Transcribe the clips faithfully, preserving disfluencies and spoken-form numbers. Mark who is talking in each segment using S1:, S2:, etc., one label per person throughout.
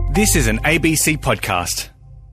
S1: This is an A B C podcast.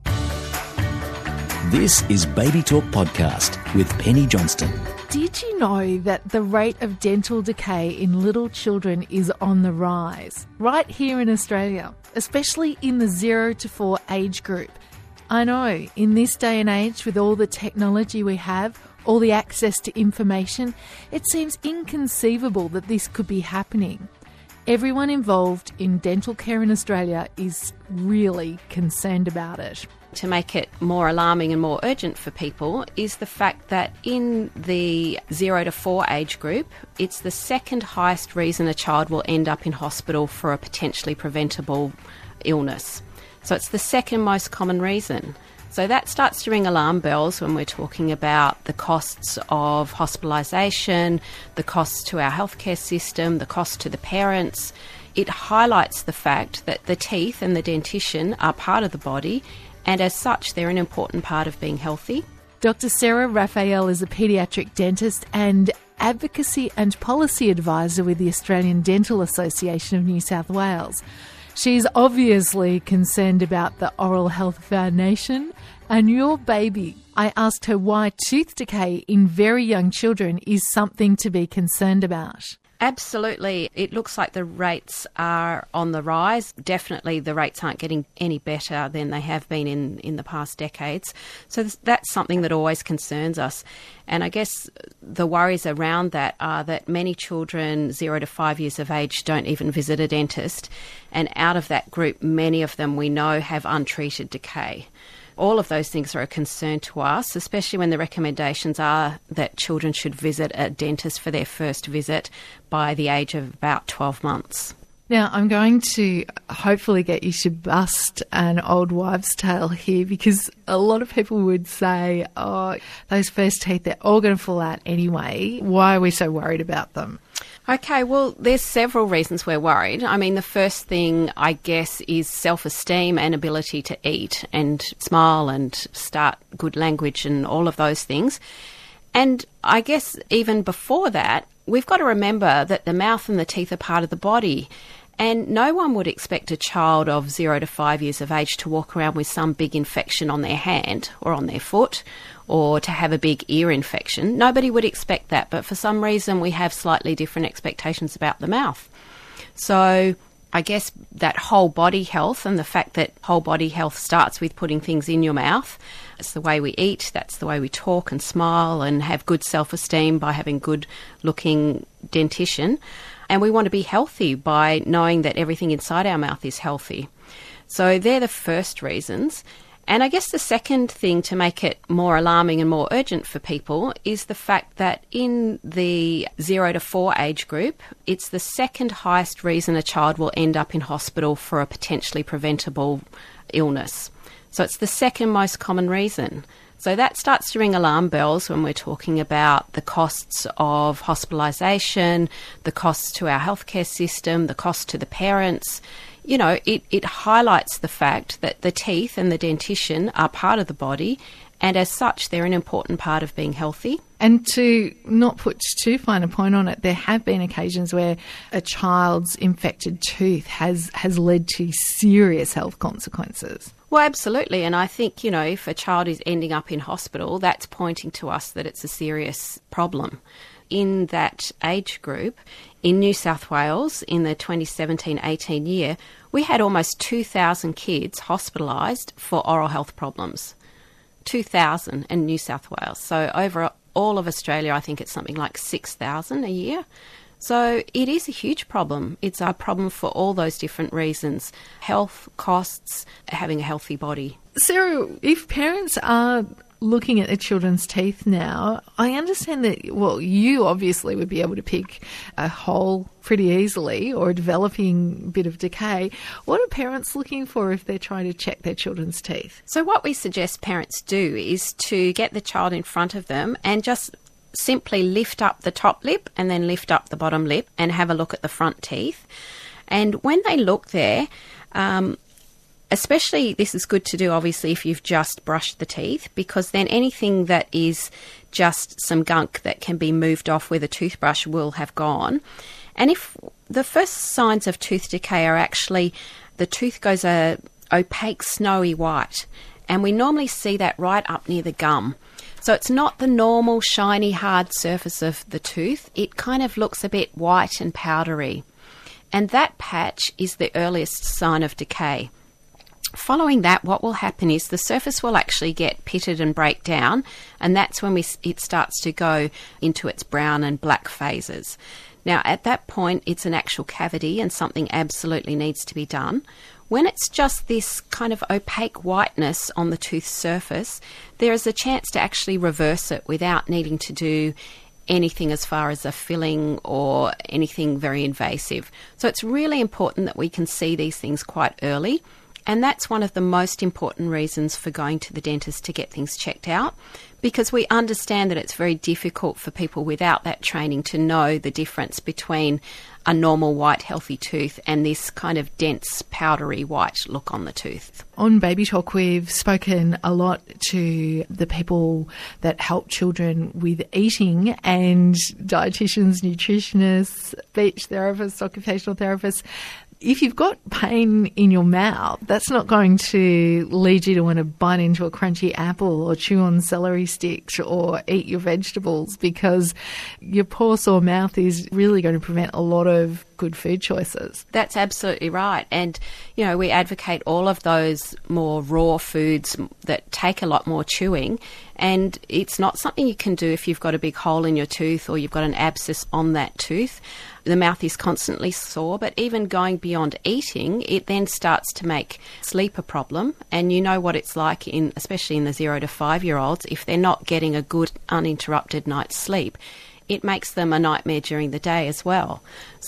S2: This is Baby Talk Podcast with Penny Johnston.
S3: Did you know that the rate of dental decay in little children is on the rise? Right here in Australia, especially in the zero to four age group. I know, in this day and age, with all the technology we have, all the access to information, it seems inconceivable that this could be happening. Everyone involved in dental care in Australia is really concerned about it.
S4: To make it more alarming and more urgent for people is the fact that in the zero to four age group, it's the second highest reason a child will end up in hospital for a potentially preventable illness. So it's the second most common reason. So that starts to ring alarm bells when we're talking about the costs of hospitalisation, the costs to our healthcare system, the cost to the parents. It highlights the fact that the teeth and the dentition are part of the body, and as such, they're an important part of being healthy.
S3: Doctor Sarah Raphael is a paediatric dentist and advocacy and policy advisor with the Australian Dental Association of New South Wales. She's obviously concerned about the oral health of our nation and your baby. I asked her why tooth decay in very young children is something to be concerned about.
S4: Absolutely. It looks like the rates are on the rise. Definitely the rates aren't getting any better than they have been in, in the past decades. So that's something that always concerns us. And I guess the worries around that are that many children zero to five years of age don't even visit a dentist. And out of that group, many of them we know have untreated decay. All of those things are a concern to us, especially when the recommendations are that children should visit a dentist for their first visit by the age of about twelve months.
S3: Now, I'm going to hopefully get you to bust an old wives' tale here, because a lot of people would say, oh, those first teeth, they're all going to fall out anyway. Why are we so worried about them?
S4: Okay, well, there's several reasons we're worried. I mean, the first thing, I guess, is self-esteem and ability to eat and smile and start good language and all of those things. And I guess even before that, we've got to remember that the mouth and the teeth are part of the body. And no one would expect a child of zero to five years of age to walk around with some big infection on their hand or on their foot, or to have a big ear infection. Nobody would expect that, but for some reason we have slightly different expectations about the mouth. So I guess that whole body health, and the fact that whole body health starts with putting things in your mouth. It's the way we eat, that's the way we talk and smile and have good self-esteem by having good looking dentition. And we want to be healthy by knowing that everything inside our mouth is healthy. So they're the first reasons. And I guess the second thing to make it more alarming and more urgent for people is the fact that in the zero to four age group, it's the second highest reason a child will end up in hospital for a potentially preventable illness. So it's the second most common reason. So that starts to ring alarm bells when we're talking about the costs of hospitalisation, the costs to our healthcare system, the cost to the parents. You know, it, it highlights the fact that the teeth and the dentition are part of the body, and as such, they're an important part of being healthy.
S3: And to not put too fine a point on it, there have been occasions where a child's infected tooth has, has led to serious health consequences.
S4: Well, absolutely. And I think, you know, if a child is ending up in hospital, that's pointing to us that it's a serious problem. In that age group, in New South Wales, in the twenty seventeen eighteen year, we had almost two thousand kids hospitalised for oral health problems. two thousand in New South Wales. So over all of Australia, I think it's something like six thousand a year. So it is a huge problem. It's a problem for all those different reasons. Health, costs, having a healthy body.
S3: Sarah, if parents are looking at their children's teeth now, I understand that, well, you obviously would be able to pick a hole pretty easily or a developing bit of decay. What are parents looking for if they're trying to check their children's teeth?
S4: So what we suggest parents do is to get the child in front of them and just simply lift up the top lip and then lift up the bottom lip and have a look at the front teeth. And when they look there, um, especially this is good to do obviously if you've just brushed the teeth, because then anything that is just some gunk that can be moved off with a toothbrush will have gone. And if the first signs of tooth decay are actually the tooth goes a opaque, snowy white. And we normally see that right up near the gum. So it's not the normal shiny, hard surface of the tooth. It kind of looks a bit white and powdery. And that patch is the earliest sign of decay. Following that, what will happen is the surface will actually get pitted and break down, and that's when we, it starts to go into its brown and black phases. Now, at that point, it's an actual cavity and something absolutely needs to be done. When it's just this kind of opaque whiteness on the tooth surface, there is a chance to actually reverse it without needing to do anything as far as a filling or anything very invasive. So it's really important that we can see these things quite early. And that's one of the most important reasons for going to the dentist to get things checked out, because we understand that it's very difficult for people without that training to know the difference between a normal white healthy tooth and this kind of dense powdery white look on the tooth.
S3: On Baby Talk, we've spoken a lot to the people that help children with eating, and dietitians, nutritionists, speech therapists, occupational therapists. If you've got pain in your mouth, that's not going to lead you to want to bite into a crunchy apple or chew on celery sticks or eat your vegetables, because your poor sore mouth is really going to prevent a lot of good food choices.
S4: That's absolutely right. And, you know, we advocate all of those more raw foods that take a lot more chewing. And it's not something you can do if you've got a big hole in your tooth or you've got an abscess on that tooth. The mouth is constantly sore, but even going beyond eating, it then starts to make sleep a problem. And you know what it's like, in especially in the zero to five-year-olds, if they're not getting a good uninterrupted night's sleep, it makes them a nightmare during the day as well.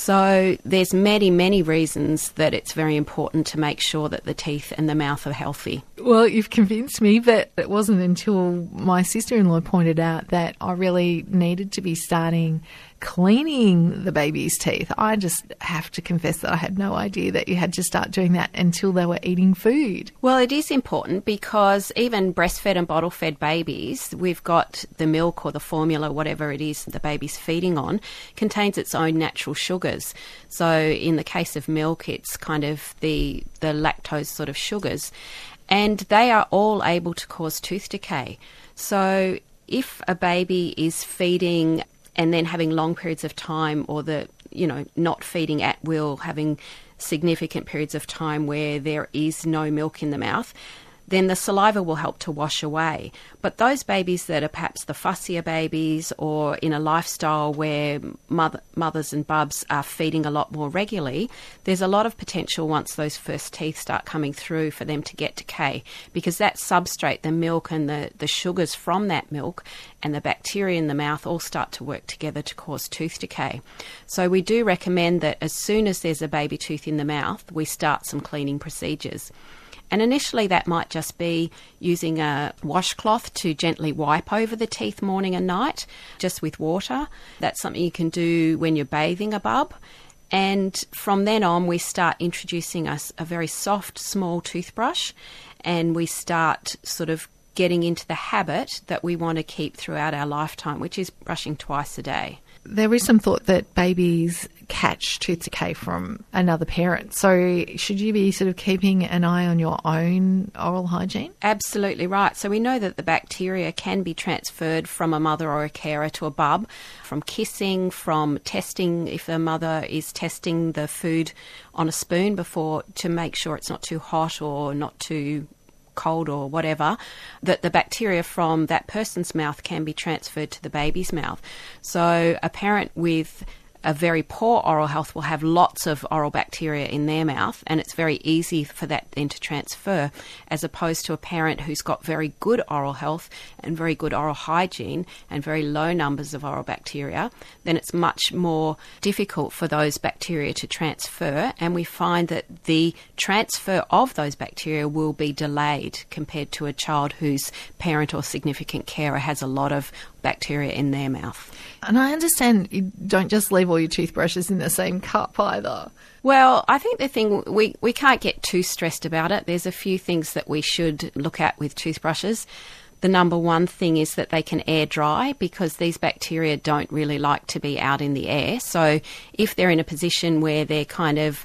S4: So there's many, many reasons that it's very important to make sure that the teeth and the mouth are healthy.
S3: Well, you've convinced me, but it wasn't until my sister-in-law pointed out that I really needed to be starting cleaning the baby's teeth. I just have to confess that I had no idea that you had to start doing that until they were eating food.
S4: Well, it is important because even breastfed and bottle-fed babies, we've got the milk or the formula, whatever it is the baby's feeding on, contains its own natural sugars. So in the case of milk, it's kind of the, the lactose sort of sugars. And they are all able to cause tooth decay. So if a baby is feeding and then having long periods of time, or the, you know, not feeding at will, having significant periods of time where there is no milk in the mouth, then the saliva will help to wash away. But those babies that are perhaps the fussier babies, or in a lifestyle where mother, mothers and bubs are feeding a lot more regularly, there's a lot of potential once those first teeth start coming through for them to get decay, because that substrate, the milk and the, the sugars from that milk and the bacteria in the mouth all start to work together to cause tooth decay. So we do recommend that as soon as there's a baby tooth in the mouth, we start some cleaning procedures. And initially that might just be using a washcloth to gently wipe over the teeth morning and night, just with water. That's something you can do when you're bathing a bub. And from then on, we start introducing us a very soft, small toothbrush, and we start sort of getting into the habit that we want to keep throughout our lifetime, which is brushing twice a day.
S3: There is some thought that babies catch tooth decay from another parent. So should you be sort of keeping an eye on your own oral hygiene?
S4: Absolutely right. So we know that the bacteria can be transferred from a mother or a carer to a bub, from kissing, from testing, if a mother is testing the food on a spoon before to make sure it's not too hot or not too cold or whatever, that the bacteria from that person's mouth can be transferred to the baby's mouth. So a parent with a very poor oral health will have lots of oral bacteria in their mouth, and it's very easy for that then to transfer, as opposed to a parent who's got very good oral health and very good oral hygiene and very low numbers of oral bacteria. Then it's much more difficult for those bacteria to transfer, and we find that the transfer of those bacteria will be delayed compared to a child whose parent or significant carer has a lot of bacteria in their mouth.
S3: And I understand you don't just leave all your toothbrushes in the same cup either.
S4: Well, I think the thing, we, we can't get too stressed about it. There's a few things that we should look at with toothbrushes. The number one thing is that they can air dry, because these bacteria don't really like to be out in the air. So if they're in a position where they're kind of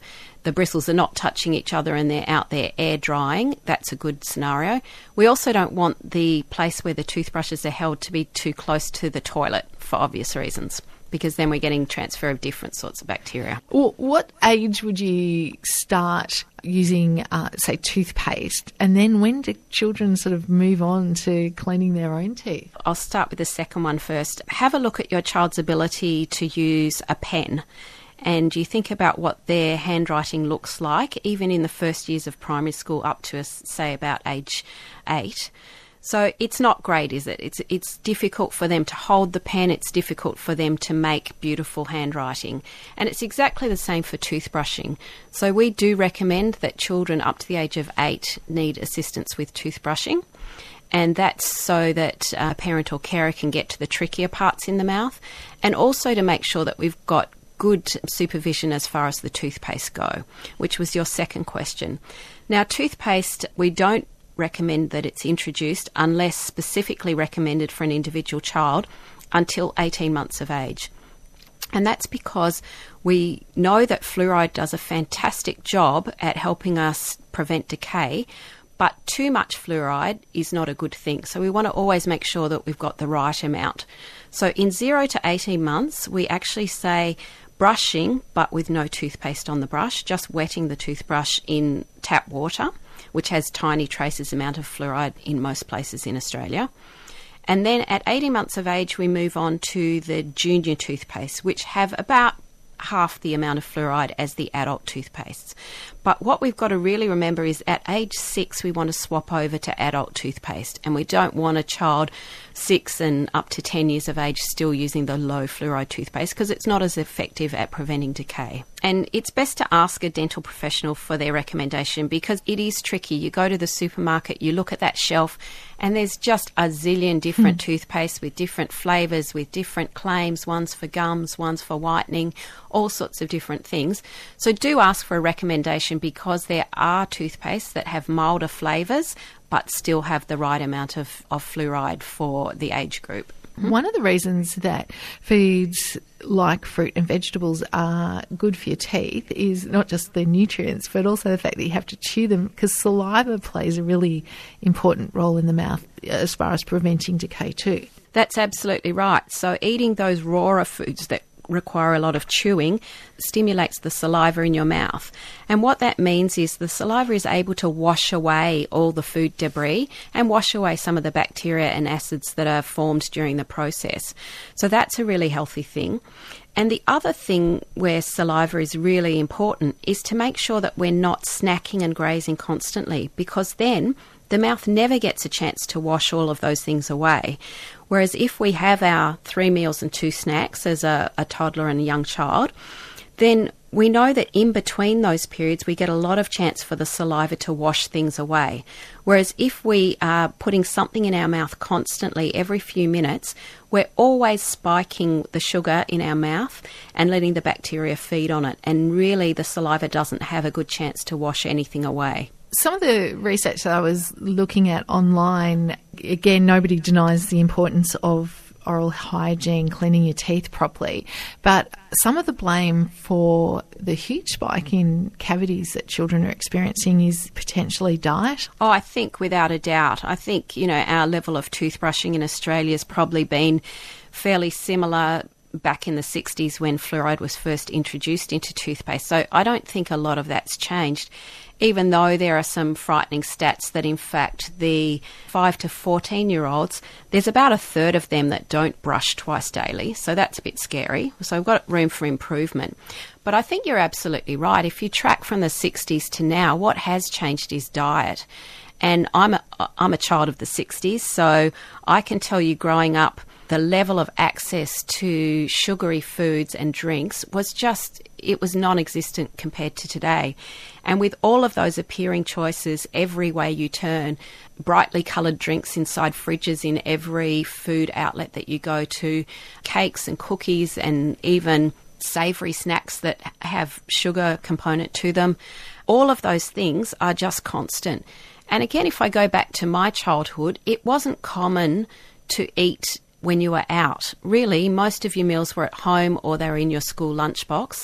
S4: the bristles are not touching each other and they're out there air drying. That's a good scenario. We also don't want the place where the toothbrushes are held to be too close to the toilet for obvious reasons, because then we're getting transfer of different sorts of bacteria.
S3: Well, what age would you start using, uh, say, toothpaste? And then when do children sort of move on to cleaning their own teeth?
S4: I'll start with the second one first. Have a look at your child's ability to use a pen, and you think about what their handwriting looks like, even in the first years of primary school up to, say, about age eight. So it's not great, is it? It's it's difficult for them to hold the pen. It's difficult for them to make beautiful handwriting. And it's exactly the same for toothbrushing. So we do recommend that children up to the age of eight need assistance with toothbrushing. And that's so that a parent or carer can get to the trickier parts in the mouth, and also to make sure that we've got good supervision as far as the toothpaste go, which was your second question. Now, toothpaste, we don't recommend that it's introduced unless specifically recommended for an individual child until eighteen months of age. And that's because we know that fluoride does a fantastic job at helping us prevent decay, but too much fluoride is not a good thing. So we want to always make sure that we've got the right amount. So in zero to eighteen months, we actually say brushing, but with no toothpaste on the brush, just wetting the toothbrush in tap water, which has tiny traces amount of fluoride in most places in Australia. And then at eighteen months of age, we move on to the junior toothpaste, which have about half the amount of fluoride as the adult toothpastes. But what we've got to really remember is at age six, we want to swap over to adult toothpaste, and we don't want a child six and up to ten years of age still using the low fluoride toothpaste, because it's not as effective at preventing decay. And it's best to ask a dental professional for their recommendation, because it is tricky. You go to the supermarket, you look at that shelf, and there's just a zillion different mm. toothpastes with different flavours, with different claims, one's for gums, one's for whitening, all sorts of different things. So do ask for a recommendation, because there are toothpastes that have milder flavours but still have the right amount of, of fluoride for the age group.
S3: One of the reasons that foods like fruit and vegetables are good for your teeth is not just the nutrients, but also the fact that you have to chew them, because saliva plays a really important role in the mouth as far as preventing decay too.
S4: That's absolutely right. So eating those rawer foods that require a lot of chewing stimulates the saliva in your mouth. And what that means is the saliva is able to wash away all the food debris and wash away some of the bacteria and acids that are formed during the process. So that's a really healthy thing. And the other thing where saliva is really important is to make sure that we're not snacking and grazing constantly, because then the mouth never gets a chance to wash all of those things away. Whereas if we have our three meals and two snacks as a, a toddler and a young child, then we know that in between those periods we get a lot of chance for the saliva to wash things away. Whereas if we are putting something in our mouth constantly every few minutes, we're always spiking the sugar in our mouth and letting the bacteria feed on it. And really the saliva doesn't have a good chance to wash anything away.
S3: Some of the research that I was looking at online, again, nobody denies the importance of oral hygiene, cleaning your teeth properly, but some of the blame for the huge spike in cavities that children are experiencing is potentially diet.
S4: Oh, I think without a doubt. I think, you know, our level of toothbrushing in Australia has probably been fairly similar back in the sixties when fluoride was first introduced into toothpaste. So I don't think a lot of that's changed, even though there are some frightening stats that, in fact, the five to fourteen-year-olds, there's about a third of them that don't brush twice daily. So that's a bit scary. So we've got room for improvement. But I think you're absolutely right. If you track from the sixties to now, what has changed is diet. And I'm a, I'm a child of the sixties, so I can tell you growing up, the level of access to sugary foods and drinks was just, it was non-existent compared to today. And with all of those appearing choices every way you turn, brightly coloured drinks inside fridges in every food outlet that you go to, cakes and cookies and even savoury snacks that have sugar component to them, all of those things are just constant. And again, if I go back to my childhood, it wasn't common to eat when you were out. Really, most of your meals were at home or they were in your school lunchbox.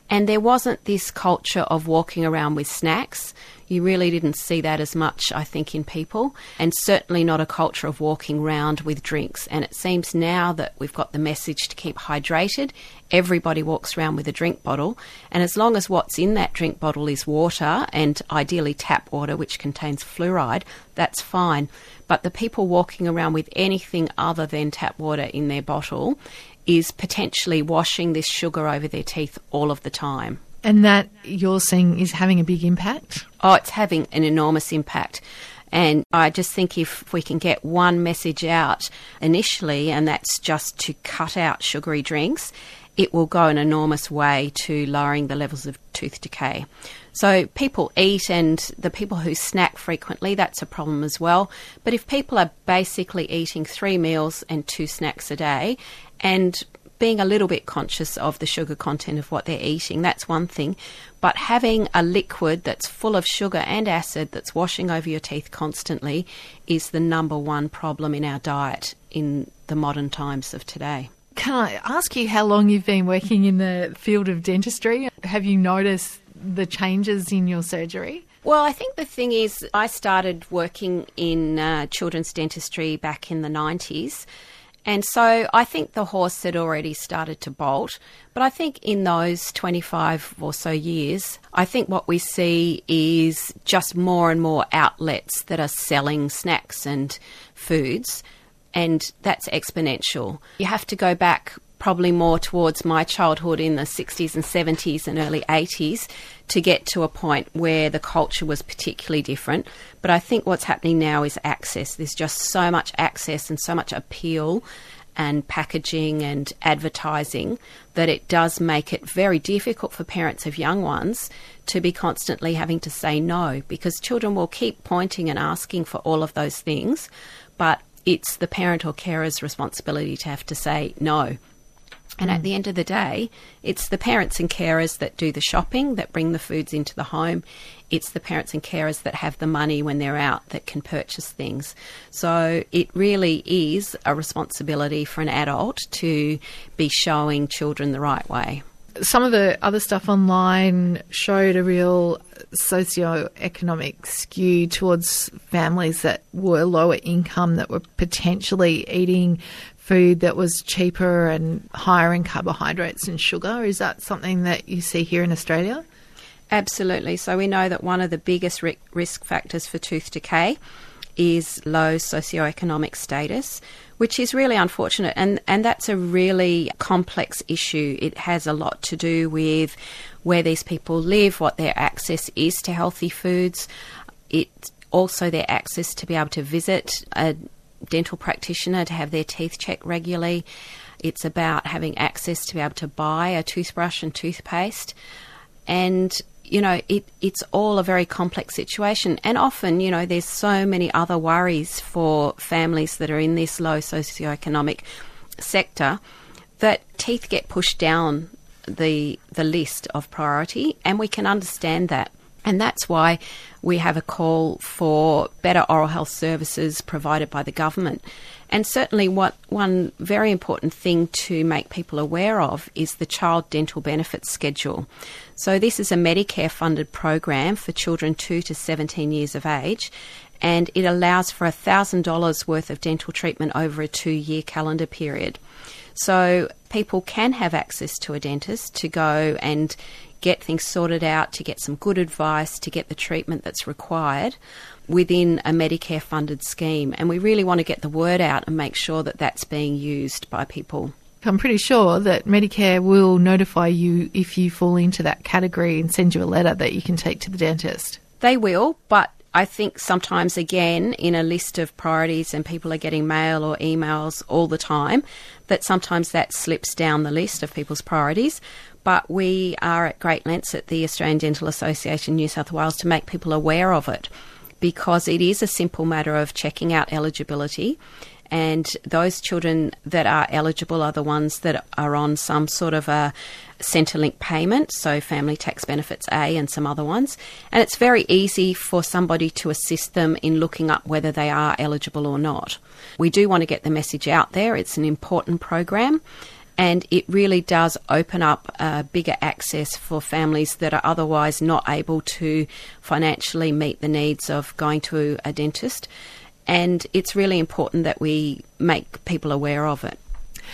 S4: And there wasn't this culture of walking around with snacks. You really didn't see that as much, I think, in people, and certainly not a culture of walking around with drinks. And it seems now that we've got the message to keep hydrated. Everybody walks around with a drink bottle, and as long as what's in that drink bottle is water, and ideally tap water, which contains fluoride, that's fine. But the people walking around with anything other than tap water in their bottle is potentially washing this sugar over their teeth all of the time.
S3: And that, you're seeing, is having a big impact?
S4: Oh, it's having an enormous impact. And I just think if we can get one message out initially, and that's just to cut out sugary drinks, it will go an enormous way to lowering the levels of tooth decay. So people eat, and the people who snack frequently, that's a problem as well. But if people are basically eating three meals and two snacks a day, and being a little bit conscious of the sugar content of what they're eating, that's one thing. But having a liquid that's full of sugar and acid that's washing over your teeth constantly is the number one problem in our diet in the modern times of today.
S3: Can I ask you how long you've been working in the field of dentistry? Have you noticed the changes in your surgery?
S4: Well, I think the thing is, I started working in uh, children's dentistry back in the nineties. And so I think the horse had already started to bolt. But I think in those twenty-five or so years, I think what we see is just more and more outlets that are selling snacks and foods. And that's exponential. You have to go back probably more towards my childhood in the sixties and seventies and early eighties to get to a point where the culture was particularly different. But I think what's happening now is access. There's just so much access and so much appeal and packaging and advertising that it does make it very difficult for parents of young ones to be constantly having to say no, because children will keep pointing and asking for all of those things, but it's the parent or carer's responsibility to have to say no. And at the end of the day, it's the parents and carers that do the shopping, that bring the foods into the home. It's the parents and carers that have the money when they're out that can purchase things. So it really is a responsibility for an adult to be showing children the right way.
S3: Some of the other stuff online showed a real socio-economic skew towards families that were lower income, that were potentially eating food that was cheaper and higher in carbohydrates and sugar. Is that something that you see here in Australia?
S4: Absolutely. So we know that one of the biggest ri- risk factors for tooth decay is low socioeconomic status, which is really unfortunate. And, and that's a really complex issue. It has a lot to do with where these people live, what their access is to healthy foods. It's also their access to be able to visit a dental practitioner to have their teeth checked regularly. It's about having access to be able to buy a toothbrush and toothpaste. And, you know, it, it's all a very complex situation. And often, you know, there's so many other worries for families that are in this low socioeconomic sector that teeth get pushed down the the list of priority, and we can understand that. And that's why we have a call for better oral health services provided by the government. And certainly what one very important thing to make people aware of is the Child Dental Benefits Schedule. So this is a Medicare-funded program for children two to seventeen years of age, and it allows for one thousand dollars worth of dental treatment over a two-year calendar period. So people can have access to a dentist to go and get things sorted out, to get some good advice, to get the treatment that's required within a Medicare-funded scheme. And we really want to get the word out and make sure that that's being used by people.
S3: I'm pretty sure that Medicare will notify you if you fall into that category and send you a letter that you can take to the dentist.
S4: They will, but I think sometimes, again, in a list of priorities and people are getting mail or emails all the time, that sometimes that slips down the list of people's priorities. But we are at great lengths at the Australian Dental Association New South Wales to make people aware of it, because it is a simple matter of checking out eligibility. And those children that are eligible are the ones that are on some sort of a Centrelink payment, so Family Tax Benefits A and some other ones. And it's very easy for somebody to assist them in looking up whether they are eligible or not. We do want to get the message out there. It's an important program. And it really does open up uh, bigger access for families that are otherwise not able to financially meet the needs of going to a dentist. And it's really important that we make people aware of it.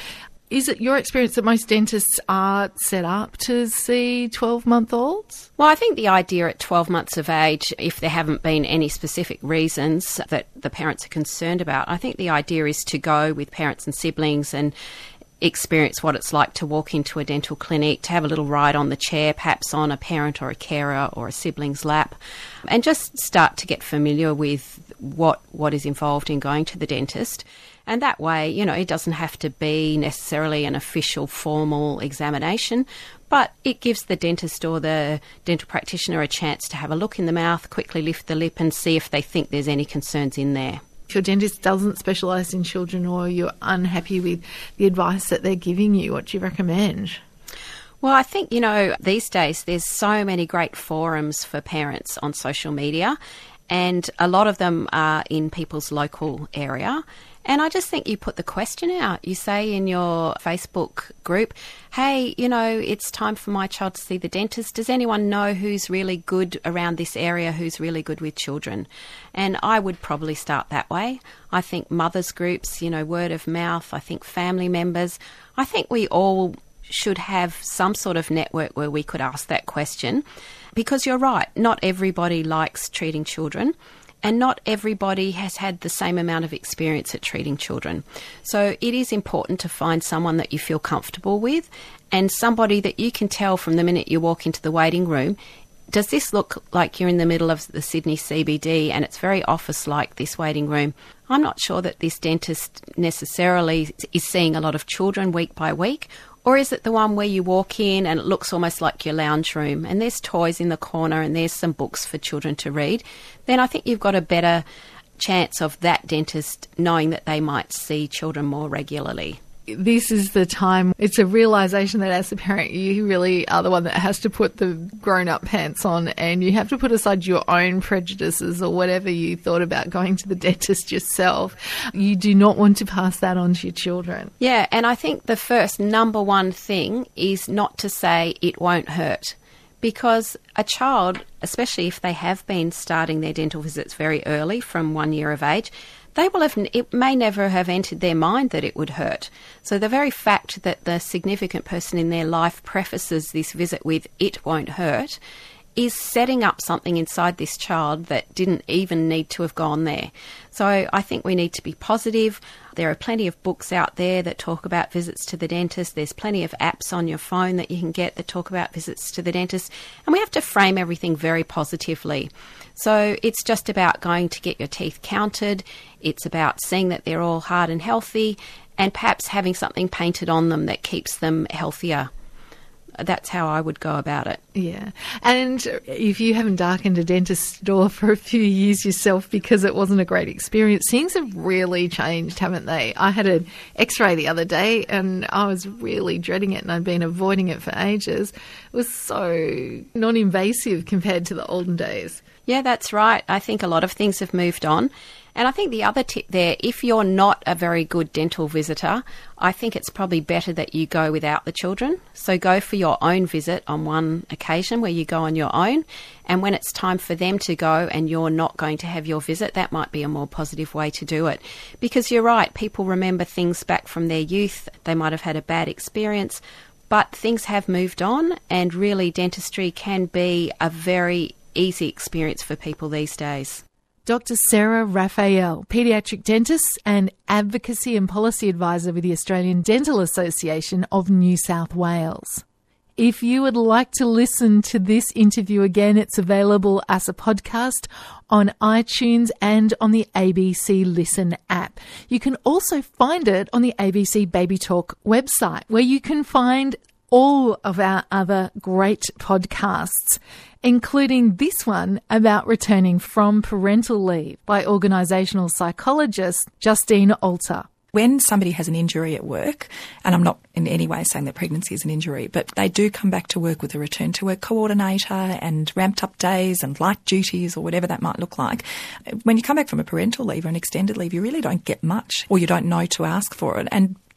S3: Is it your experience that most dentists are set up to see twelve-month-olds?
S4: Well, I think the idea at twelve months of age, if there haven't been any specific reasons that the parents are concerned about, I think the idea is to go with parents and siblings and experience what it's like to walk into a dental clinic, to have a little ride on the chair, perhaps on a parent or a carer or a sibling's lap, and just start to get familiar with what what is involved in going to the dentist. And that way, you know, it doesn't have to be necessarily an official formal examination, but it gives the dentist or the dental practitioner a chance to have a look in the mouth, quickly lift the lip and see if they think there's any concerns in there.
S3: If your dentist doesn't specialise in children or you're unhappy with the advice that they're giving you, what do you recommend?
S4: Well, I think, you know, these days there's so many great forums for parents on social media, and a lot of them are in people's local area. And I just think you put the question out. You say in your Facebook group, hey, you know, it's time for my child to see the dentist. Does anyone know who's really good around this area, who's really good with children? And I would probably start that way. I think mothers groups, you know, word of mouth, I think family members. I think we all should have some sort of network where we could ask that question. Because you're right, not everybody likes treating children. And not everybody has had the same amount of experience at treating children. So it is important to find someone that you feel comfortable with and somebody that you can tell from the minute you walk into the waiting room, does this look like you're in the middle of the Sydney C B D and it's very office-like, this waiting room? I'm not sure that this dentist necessarily is seeing a lot of children week by week. Or is it the one where you walk in and it looks almost like your lounge room and there's toys in the corner and there's some books for children to read? Then I think you've got a better chance of that dentist knowing that they might see children more regularly.
S3: This is the time, it's a realisation that as a parent you really are the one that has to put the grown-up pants on, and you have to put aside your own prejudices or whatever you thought about going to the dentist yourself. You do not want to pass that on to your children.
S4: Yeah, and I think the first number one thing is not to say it won't hurt. Because a child, especially if they have been starting their dental visits very early from one year of age, they will have, it may never have entered their mind that it would hurt. So the very fact that the significant person in their life prefaces this visit with "it won't hurt" is setting up something inside this child that didn't even need to have gone there. So I think we need to be positive. There are plenty of books out there that talk about visits to the dentist. There's plenty of apps on your phone that you can get that talk about visits to the dentist. And we have to frame everything very positively. So it's just about going to get your teeth counted. It's about seeing that they're all hard and healthy and perhaps having something painted on them that keeps them healthier. That's how I would go about it.
S3: Yeah. And if you haven't darkened a dentist's door for a few years yourself because it wasn't a great experience, things have really changed, haven't they? I had an x-ray the other day and I was really dreading it and I'd been avoiding it for ages. It was so non-invasive compared to the olden days.
S4: Yeah, that's right. I think a lot of things have moved on. And I think the other tip there, if you're not a very good dental visitor, I think it's probably better that you go without the children. So go for your own visit on one occasion where you go on your own. And when it's time for them to go and you're not going to have your visit, that might be a more positive way to do it. Because you're right, people remember things back from their youth. They might have had a bad experience, but things have moved on, and really dentistry can be a very easy experience for people these days.
S3: Doctor Sarah Raphael, paediatric dentist and advocacy and policy advisor with the Australian Dental Association of New South Wales. If you would like to listen to this interview again, it's available as a podcast on iTunes and on the A B C Listen app. You can also find it on the A B C Baby Talk website, where you can find all of our other great podcasts, including this one about returning from parental leave by organisational psychologist Justine Alter.
S5: When somebody has an injury at work, and I'm not in any way saying that pregnancy is an injury, but they do come back to work with a return to work coordinator and ramped up days and light duties or whatever that might look like. When you come back from a parental leave or an extended leave, you really don't get much, or you don't know to ask for it. And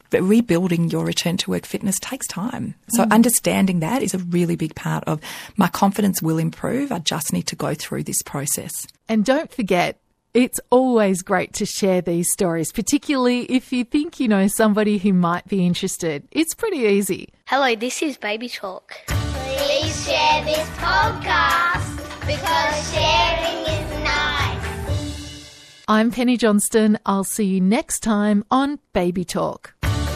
S5: But rebuilding your return to work fitness takes time. So mm. understanding that is a really big part of my confidence will improve. I just need to go through this process.
S3: And don't forget, it's always great to share these stories, particularly if you think you know somebody who might be interested. It's pretty easy.
S6: Hello, this is Baby Talk. Please share this podcast because sharing is nice.
S3: I'm Penny Johnston. I'll see you next time on Baby Talk.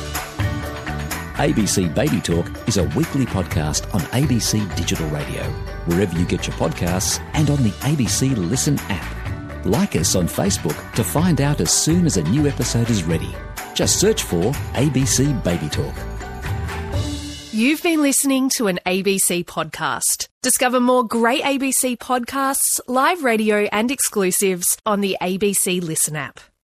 S2: A B C Baby Talk is a weekly podcast on A B C Digital Radio, wherever you get your podcasts and on the A B C Listen app. Like us on Facebook to find out as soon as a new episode is ready. Just search for A B C Baby Talk.
S7: You've been listening to an A B C podcast. Discover more great A B C podcasts, live radio and exclusives on the A B C Listen app.